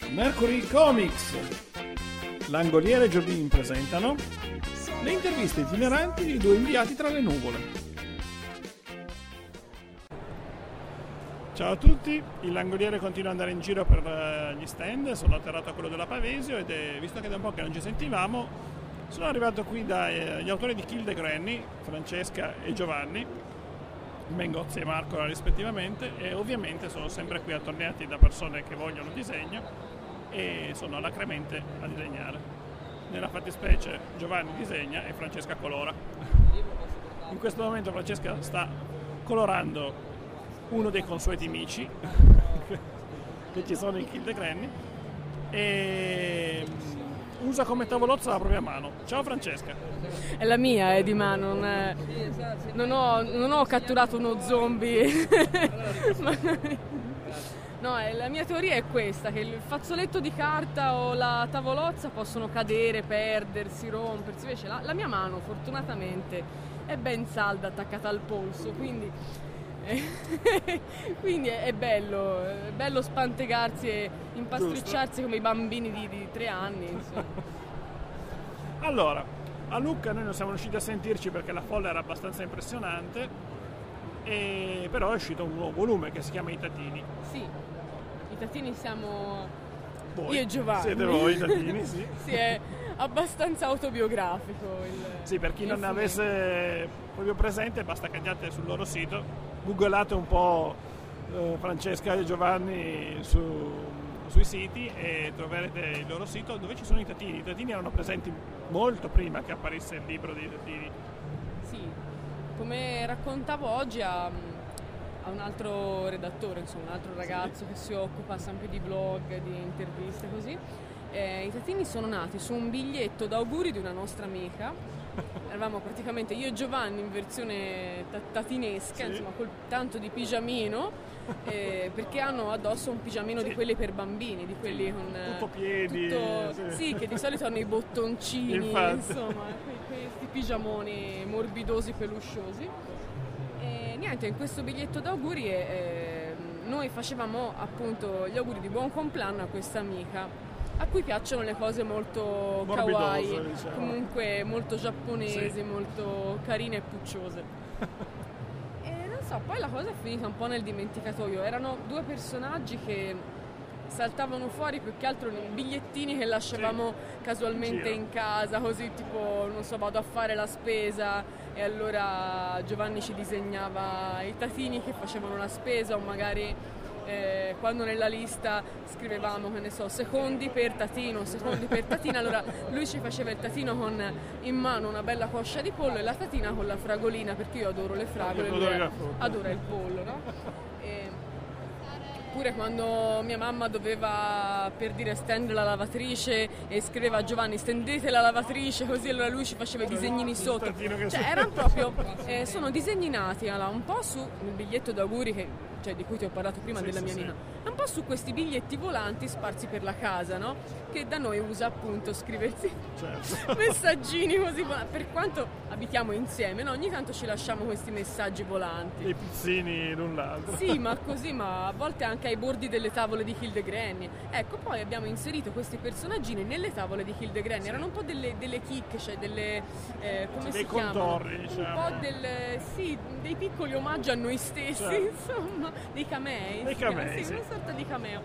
Mercury Comics, Langoliere e Giobin presentano le interviste itineranti di due inviati tra le nuvole. Ciao a tutti, il Langoliere continua ad andare in giro per gli stand, sono atterrato a quello della Pavesio ed visto che da un po' che non ci sentivamo, sono arrivato qui dagli autori di Kill the Granny, Francesca e Giovanni, Mengozzi e Marco rispettivamente, e ovviamente sono sempre qui attorniati da persone che vogliono disegno e sono alacremente a disegnare. Nella fattispecie Giovanni disegna e Francesca colora. In questo momento Francesca sta colorando uno dei consueti mici che ci sono in Kill the Granny e usa come tavolozza la propria mano. Ciao Francesca. È la mia, è di mano, non ho catturato uno zombie. No, la mia teoria è questa, che il fazzoletto di carta o la tavolozza possono cadere, perdersi, rompersi, invece la mia mano fortunatamente è ben salda, attaccata al polso, quindi è bello spantegarsi e impastricciarsi come i bambini di 3 anni, insomma. Allora, a Lucca noi non siamo riusciti a sentirci perché la folla era abbastanza impressionante, però è uscito un nuovo volume che si chiama I Tatini. Sì, i Tatini siamo voi. Io e Giovanni. Siete voi i Tatini, sì. Sì, è abbastanza autobiografico. Sì, per chi non ne avesse proprio presente, basta che andiate sul loro sito, googlate un po' Francesca e Giovanni sui siti e troverete il loro sito dove ci sono i Tatini. I Tatini erano presenti molto prima che apparisse il libro dei Tatini. Sì, come raccontavo oggi a un altro redattore, insomma, un altro ragazzo che si occupa sempre di blog, di interviste così. I Tatini sono nati su un biglietto d'auguri di una nostra amica. Eravamo praticamente io e Giovanni in versione tatinesca, sì. Insomma, col tanto di pigiamino, perché hanno addosso un pigiamino di quelli per bambini, di quelli con tutto piedi, sì, che di solito hanno i bottoncini, insomma, questi pigiamoni morbidosi, pelusciosi. E niente, in questo biglietto d'auguri noi facevamo appunto gli auguri di buon compleanno a questa amica, a cui piacciono le cose molto kawaii, diciamo. Comunque molto giapponesi, sì. Molto carine e pucciose. E non so, poi la cosa è finita un po' nel dimenticatoio. Erano 2 personaggi che saltavano fuori più che altro nei bigliettini che lasciavamo casualmente in casa, così tipo, non so, vado a fare la spesa e allora Giovanni ci disegnava i tatini che facevano la spesa, o magari quando nella lista scrivevamo, che ne so, secondi per tatino, allora lui ci faceva il tatino con in mano una bella coscia di pollo e la tatina con la fragolina, perché io adoro le fragole, lui adora il pollo, no? Oppure quando mia mamma doveva, per dire, stendere la lavatrice e scriveva a Giovanni stendete la lavatrice, così allora lui ci faceva i disegnini sotto, cioè erano proprio sono disegni nati un po' sul biglietto d'auguri di cui ti ho parlato prima, della mia amica, un po' su questi biglietti volanti sparsi per la casa, no? Che da noi usa appunto scriversi messaggini così volanti, per quanto abitiamo insieme, no? Ogni tanto ci lasciamo questi messaggi volanti, dei pizzini l'un l'altro. Sì, ma così, ma a volte anche ai bordi delle tavole di Kill the Granny. Ecco, poi abbiamo inserito questi personaggini nelle tavole di Kill the Granny, erano un po' delle chicche, cioè delle come si chiamano? Contorni, diciamo. Un po' dei piccoli omaggi a noi stessi, insomma, dei camei. Sì, una sorta di cameo.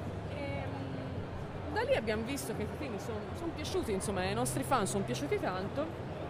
Da lì abbiamo visto che quindi sono piaciuti, insomma, ai nostri fan sono piaciuti tanto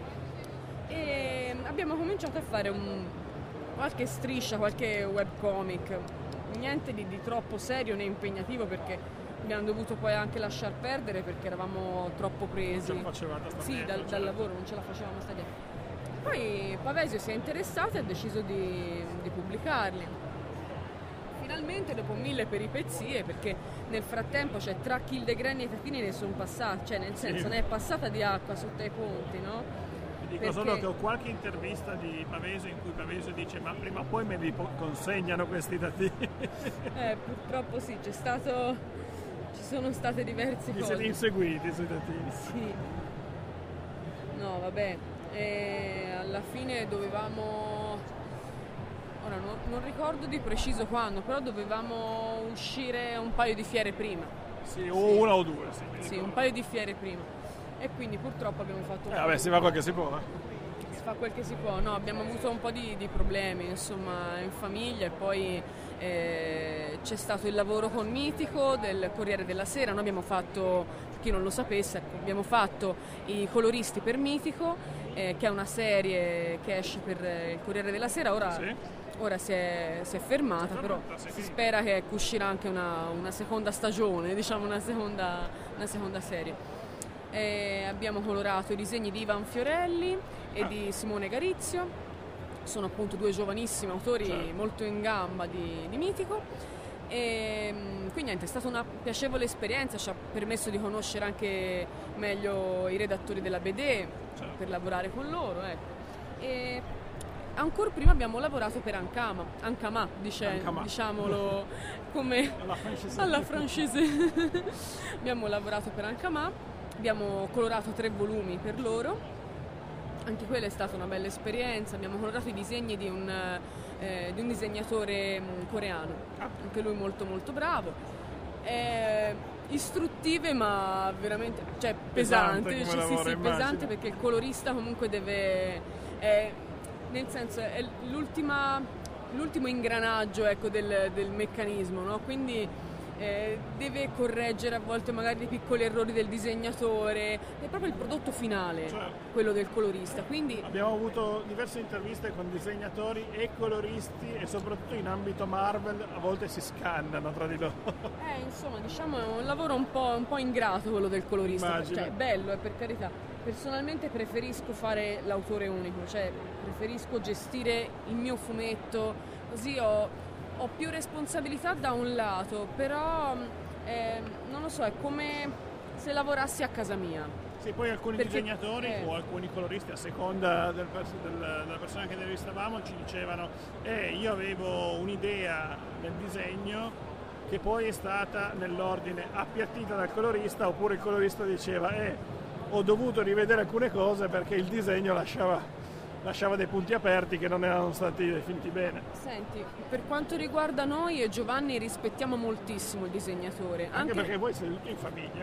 e abbiamo cominciato a fare qualche striscia, qualche webcomic, niente di troppo serio né impegnativo, perché abbiamo dovuto poi anche lasciar perdere perché eravamo troppo presi. Non ce la facevate sta dietro, dal lavoro non ce la facevamo sta dietro. Poi Pavesio si è interessato e ha deciso di pubblicarli. Finalmente, dopo 1000 peripezie, perché nel frattempo, tra Kill the Granny e i Tatini ne sono passati, cioè nel senso ne è passata di acqua sotto ai ponti, no? Dico solo che ho qualche intervista di Pavesio in cui Pavesio dice ma prima o poi me li consegnano questi Tatini. Purtroppo sì, ci sono state diverse cose. Vi siete inseguiti sui Tatini? Sì. No, vabbè. Alla fine dovevamo... Ora non ricordo di preciso quando, però dovevamo uscire un paio di fiere prima. Sì, o una o due. Sì, un paio di fiere prima. E quindi purtroppo abbiamo fatto... Vabbè, si fa quel che si può. Si fa quel che si può. No, abbiamo avuto un po' di problemi, insomma, in famiglia e poi c'è stato il lavoro con Mitico del Corriere della Sera. Noi abbiamo fatto, per chi non lo sapesse, abbiamo fatto i coloristi per Mitico, che è una serie che esce per il Corriere della Sera. Ora si è fermata, però si spera che uscirà anche una seconda stagione, diciamo una seconda serie. Abbiamo colorato i disegni di Ivan Fiorelli e di Simone Garizio, sono appunto due giovanissimi autori molto in gamba di Mitico, e quindi niente, è stata una piacevole esperienza, ci ha permesso di conoscere anche meglio i redattori della BD per lavorare con loro, ecco. E ancora prima abbiamo lavorato per Ankama, diciamolo come alla francese. Abbiamo lavorato per Ankama, abbiamo colorato 3 volumi per loro, anche quella è stata una bella esperienza. Abbiamo colorato i disegni di un disegnatore coreano, anche lui molto molto bravo. Istruttive ma veramente pesanti, pesante, perché il colorista comunque deve... nel senso è l'ultimo ingranaggio, ecco, del meccanismo, no? Quindi deve correggere a volte magari dei piccoli errori del disegnatore, è proprio il prodotto finale, quello del colorista. Quindi abbiamo avuto diverse interviste con disegnatori e coloristi, e soprattutto in ambito Marvel a volte si scannano tra di loro. Insomma, diciamo è un lavoro un po' ingrato quello del colorista. Immagino. Cioè bello, per carità. Personalmente preferisco fare l'autore unico, cioè preferisco gestire il mio fumetto, così ho più responsabilità da un lato, però non lo so, è come se lavorassi a casa mia. Sì, poi alcuni disegnatori o alcuni coloristi, a seconda della persona che intervistavamo, ci dicevano io avevo un'idea del disegno che poi è stata nell'ordine appiattita dal colorista, oppure il colorista diceva ho dovuto rivedere alcune cose perché il disegno lasciava dei punti aperti che non erano stati definiti bene. Senti, per quanto riguarda noi e Giovanni rispettiamo moltissimo il disegnatore. Anche perché voi siete tutti in famiglia.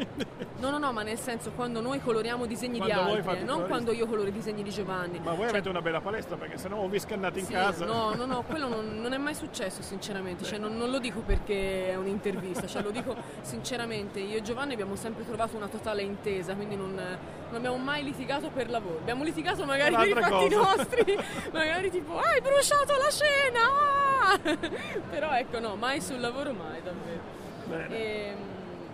No, ma nel senso, quando noi coloriamo disegni di altri, non quando io coloro i disegni di Giovanni. Ma voi avete una bella palestra, perché sennò o vi scannate in casa. No, quello non è mai successo sinceramente, cioè, non lo dico perché è un'intervista, cioè, lo dico sinceramente, io e Giovanni abbiamo sempre trovato una totale intesa, quindi non abbiamo mai litigato per lavoro, abbiamo litigato magari per i fatti nostri, magari tipo hai bruciato la scena, però ecco no, mai sul lavoro, mai davvero. Bene.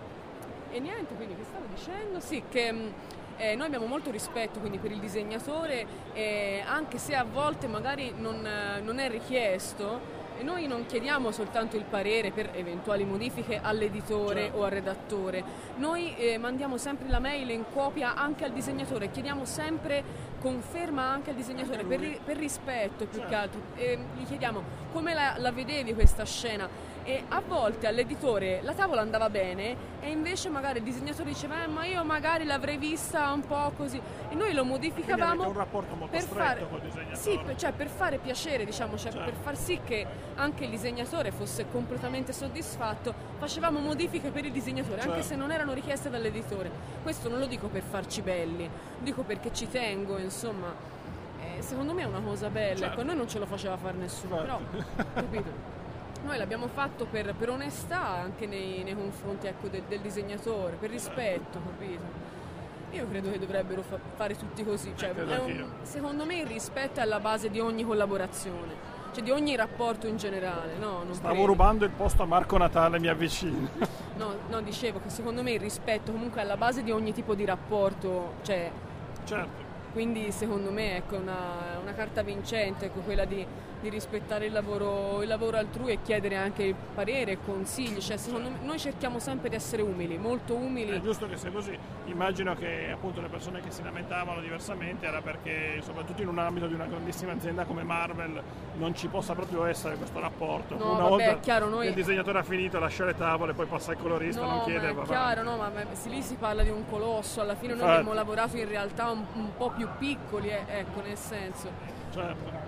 E niente, quindi che stavo dicendo? Sì, che noi abbiamo molto rispetto quindi per il disegnatore, anche se a volte magari non è richiesto, e noi non chiediamo soltanto il parere per eventuali modifiche all'editore o al redattore, noi mandiamo sempre la mail in copia anche al disegnatore, chiediamo sempre conferma anche al disegnatore per rispetto più che altro, gli chiediamo come la vedevi questa scena. E a volte all'editore la tavola andava bene e invece magari il disegnatore diceva ma io magari l'avrei vista un po' così, e noi lo modificavamo. Un rapporto molto stretto col disegnatore. Sì, cioè per fare piacere, diciamo, per far sì che anche il disegnatore fosse completamente soddisfatto, facevamo modifiche per il disegnatore, anche se non erano richieste dall'editore. Questo non lo dico per farci belli, lo dico perché ci tengo, insomma, secondo me è una cosa bella, ecco, a noi non ce lo faceva fare nessuno, però, capito? Noi l'abbiamo fatto per onestà anche nei confronti, ecco, del disegnatore, per rispetto, capito? Io credo che dovrebbero fare tutti così, cioè, secondo me il rispetto è alla base di ogni collaborazione, cioè di ogni rapporto in generale, no? Stavo rubando il posto a Marco Natale, mi avvicino. No, dicevo che secondo me il rispetto comunque è alla base di ogni tipo di rapporto, cioè... Certo. Quindi secondo me ecco una carta vincente, ecco, quella di rispettare il lavoro altrui e chiedere anche il parere e consigli, cioè secondo me noi cerchiamo sempre di essere umili, molto umili. È giusto che sia così, immagino che appunto le persone che si lamentavano diversamente era perché soprattutto in un ambito di una grandissima azienda come Marvel non ci possa proprio essere questo rapporto. No, una vabbè, volta è chiaro, noi... il disegnatore ha finito, lascia le tavole, poi passa il colorista, non chiede. No, è chiaro, no, ma lì si parla di un colosso, alla fine noi abbiamo lavorato in realtà un po' più piccoli, ecco, nel senso. Certo.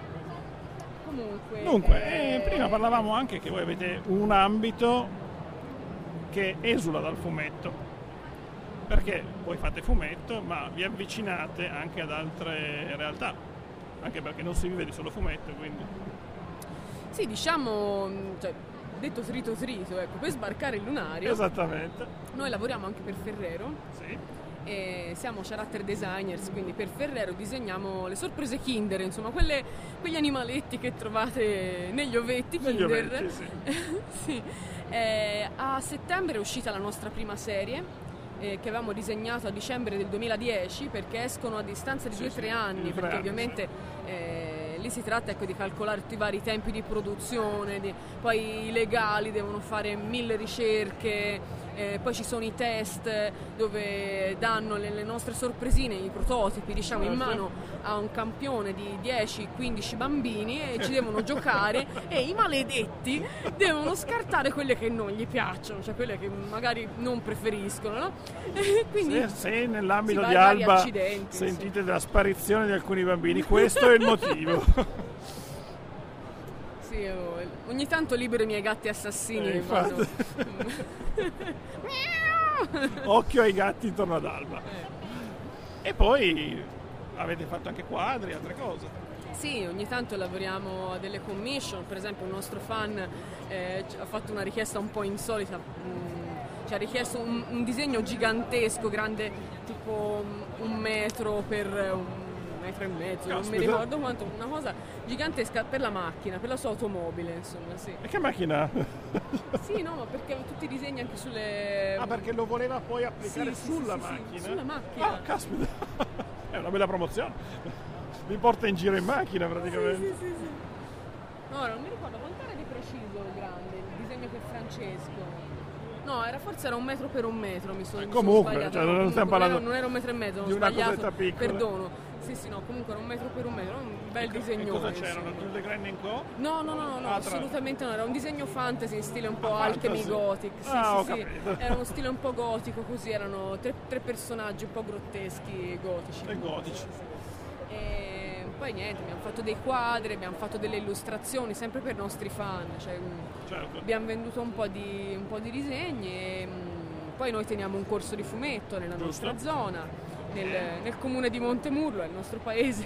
Comunque, Dunque, prima parlavamo anche che voi avete un ambito che esula dal fumetto, perché voi fate fumetto ma vi avvicinate anche ad altre realtà, anche perché non si vive di solo fumetto, quindi sì, diciamo, cioè, detto trito ecco, per sbarcare il lunario. Esattamente. Noi lavoriamo anche per Ferrero. Sì. E siamo character designers, quindi per Ferrero disegniamo le sorprese Kinder, insomma quegli animaletti che trovate negli ovetti Kinder. Negli ovetti, sì. Sì. A settembre è uscita la nostra prima serie che avevamo disegnato a dicembre del 2010, perché escono a distanza di 2-3 anni, perché ovviamente lì si tratta, ecco, di calcolare tutti i vari tempi di produzione, poi i legali devono fare 1000 ricerche, poi ci sono i test dove danno le nostre sorpresine, i prototipi, diciamo, in mano a un campione di 10-15 bambini e ci devono giocare e i maledetti devono scartare quelle che non gli piacciono, cioè quelle che magari non preferiscono, no? Quindi se nell'ambito di Alba sentite della sparizione di alcuni bambini, questo è il motivo. Sì, ogni tanto libero i miei gatti assassini e vado. Occhio ai gatti intorno ad Alba. E poi avete fatto anche quadri, altre cose. Sì, ogni tanto lavoriamo a delle commission, per esempio un nostro fan ha fatto una richiesta un po' insolita, ci ha richiesto un disegno gigantesco, grande tipo 1 metro per 1,5 metri, non mi ricordo quanto, una cosa gigantesca per la macchina, per la sua automobile, insomma, sì. E che macchina? Sì, no, ma perché tutti i disegni anche sulle... Ah, perché lo voleva poi applicare sulla macchina? Sì, sulla macchina. Ah, caspita, è una bella promozione. Vi porta in giro in macchina praticamente. Sì. No, non mi ricordo quanto era di preciso grande il disegno per Francesco. No, forse era 1 metro per 1 metro, mi sono sbagliato. Cioè, non stiamo parlando non era 1,5 metri, ho di una sbagliato, cosetta piccola. perdono. Sì, no, comunque era 1 metro per 1 metro, un bel disegno. E cosa c'erano? Tutte Grand Co? No, assolutamente no, era un disegno fantasy in stile un po' Alchemy Gothic. Sì, ho sì, era uno stile un po' gotico, così erano tre personaggi un po' grotteschi, gotici. E gotici. E poi niente, abbiamo fatto dei quadri, abbiamo fatto delle illustrazioni sempre per i nostri fan, cioè, certo. Abbiamo venduto un po' di disegni e poi noi teniamo un corso di fumetto nella nostra zona, nel comune di Montemurlo, è il nostro paese.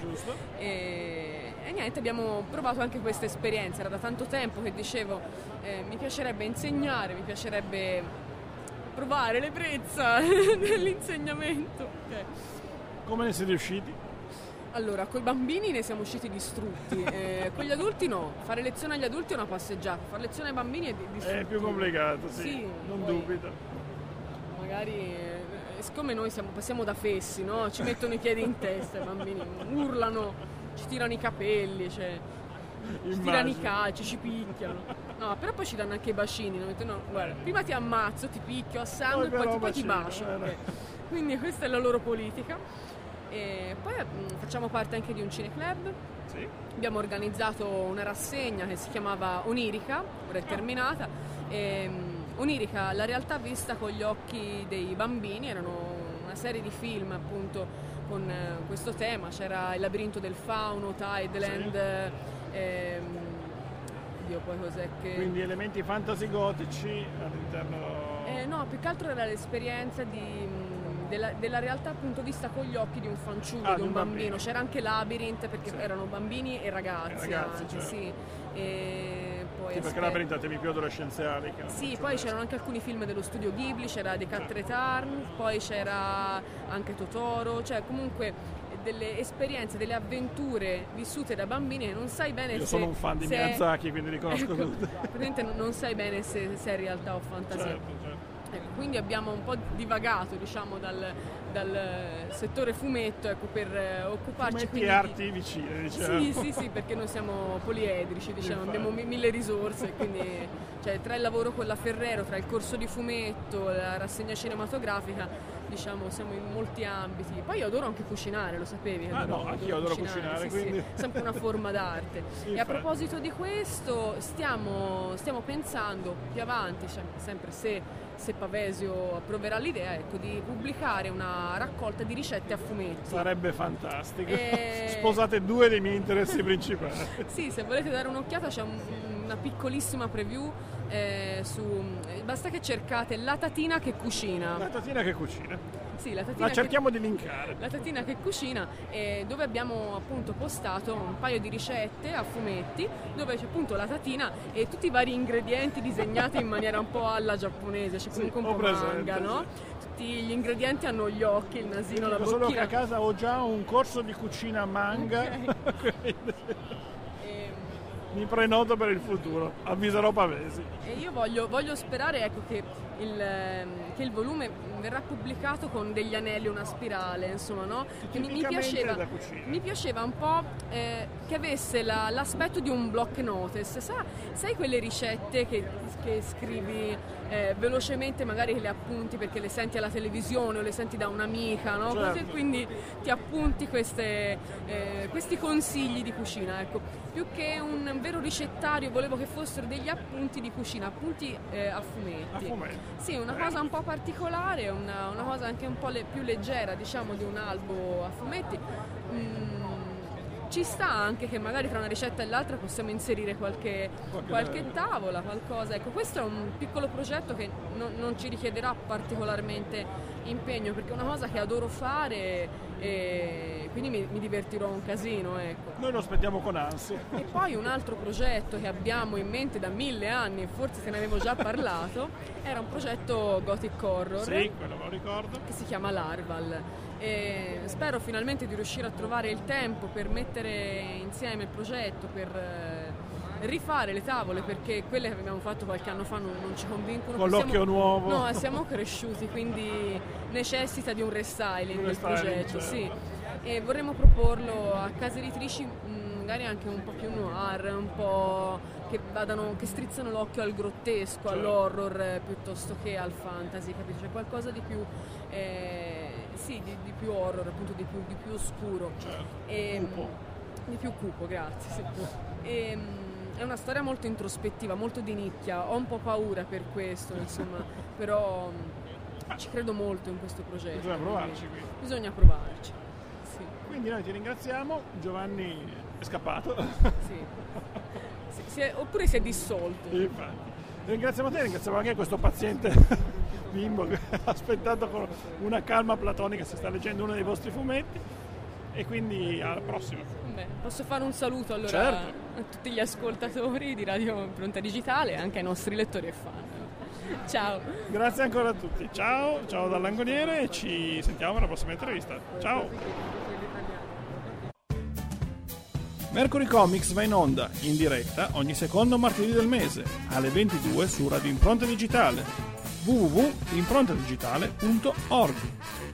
E niente, abbiamo provato anche questa esperienza, era da tanto tempo che dicevo mi piacerebbe insegnare, mi piacerebbe provare l'ebbrezza dell'insegnamento. Come ne siete usciti? Allora, coi bambini ne siamo usciti distrutti, con gli adulti no, fare lezione agli adulti è una passeggiata, fare lezione ai bambini è distruttivo. È più complicato, sì non dubito. Magari, siccome noi passiamo da fessi, no? Ci mettono i piedi in testa, i bambini urlano, ci tirano i capelli, cioè, ci tirano i calci, ci picchiano. No, però poi ci danno anche i bacini, no, guarda, prima ti ammazzo, ti picchio a sangue e poi ti bacio. Okay. Quindi questa è la loro politica. E poi facciamo parte anche di un cineclub. Sì. Abbiamo organizzato una rassegna che si chiamava Onirica, ora è terminata. Onirica, la realtà vista con gli occhi dei bambini, erano una serie di film appunto con questo tema, c'era Il labirinto del fauno, Tideland, poi cos'è che... Quindi elementi fantasy gotici all'interno... no, più che altro era l'esperienza della realtà appunto vista con gli occhi di un fanciullo, di un bambino. C'era anche Labyrinth perché erano bambini e ragazzi anche, certo. sì. E poi perché Labyrinth ha temi più adolescenziali. Sì, poi c'erano anche alcuni film dello studio Ghibli, c'era The Cat Return, poi c'era anche Totoro, cioè comunque delle esperienze, delle avventure vissute da bambini e non sai bene Io sono un fan di Miyazaki, quindi li conosco tutti. Praticamente non sai bene se è realtà o fantasia. Certo. Quindi abbiamo un po' divagato, diciamo, dal settore fumetto, ecco, per occuparci fumetti e arti vicine, diciamo. Sì, perché noi siamo poliedrici, diciamo, abbiamo 1000 risorse, quindi cioè, tra il lavoro con la Ferrero, tra il corso di fumetto, la rassegna cinematografica, diciamo, siamo in molti ambiti. Poi io adoro anche cucinare, lo sapevi? Anche io adoro cucinare, quindi... Sì, sempre una forma d'arte. E a proposito di questo, stiamo pensando più avanti, cioè, sempre se Pavesio approverà l'idea, ecco, di pubblicare una raccolta di ricette a fumetti. Sarebbe fantastico. Sposate 2 dei miei interessi principali. Sì, se volete dare un'occhiata c'è una piccolissima preview basta che cercate La Tatina che cucina. La Tatina che cucina. Sì, la Tatina cerchiamo di linkare. La Tatina che cucina, dove abbiamo appunto postato un paio di ricette a fumetti, dove c'è appunto la tatina e tutti i vari ingredienti disegnati in maniera un po' alla giapponese, c'è comunque un po' manga, no? Tutti gli ingredienti hanno gli occhi, il nasino, la bocchina. Solo che a casa ho già un corso di cucina manga. Okay. Mi prenoto per il futuro, avviserò Pavesi. E io voglio sperare, ecco, che il volume verrà pubblicato con degli anelli, una spirale, insomma, no? Che mi piaceva un po' che avesse l'aspetto di un block notice. Sai quelle ricette che scrivi velocemente, magari che le appunti perché le senti alla televisione o le senti da un'amica, no? Certo. Così, quindi ti appunti questi consigli di cucina, ecco. Più che un vero ricettario, volevo che fossero degli appunti di cucina, appunti a fumetti. Sì, una cosa un po' particolare, una cosa anche un po' più leggera, diciamo, di un albo a fumetti. Ci sta anche che magari tra una ricetta e l'altra possiamo inserire qualche tavola, qualcosa. Ecco, questo è un piccolo progetto che non ci richiederà particolarmente impegno, perché è una cosa che adoro fare e quindi mi divertirò un casino, ecco. Noi lo aspettiamo con ansia. E poi un altro progetto che abbiamo in mente da 1000 anni, forse se ne avevo già parlato, era un progetto gothic horror. Sì, quello me lo ricordo. Che si chiama Larval. E spero finalmente di riuscire a trovare il tempo per mettere insieme il progetto, per rifare le tavole, perché quelle che abbiamo fatto qualche anno fa non ci convincono. Con l'occhio nuovo. No, siamo cresciuti, quindi necessita di un restyling il progetto, certo. Sì. E vorremmo proporlo a case editrici magari anche un po' più noir, un po' che strizzano l'occhio al grottesco, certo, all'horror piuttosto che al fantasy, capisci? Cioè qualcosa di più di più horror, appunto di più oscuro, certo. Cupo. Di più cupo, grazie, sì. È una storia molto introspettiva, molto di nicchia, ho un po' paura per questo, insomma, però ci credo molto in questo progetto. Bisogna provarci qui. Bisogna provarci, sì. Quindi noi ti ringraziamo, Giovanni è scappato. Sì. Oppure si è dissolto. Infatti. Ringraziamo te, ringraziamo anche questo paziente bimbo che ha aspettato con una calma platonica, si sta leggendo uno dei vostri fumetti, e quindi alla prossima. Beh, posso fare un saluto allora, certo, a tutti gli ascoltatori di Radio Impronta Digitale e anche ai nostri lettori e fan. Ciao. Grazie ancora a tutti. Ciao dall'angoliere e ci sentiamo alla prossima intervista. Ciao. Mercury Comics va in onda, in diretta, ogni secondo martedì del mese, alle 22 su Radio Impronta Digitale, www.improntadigitale.org.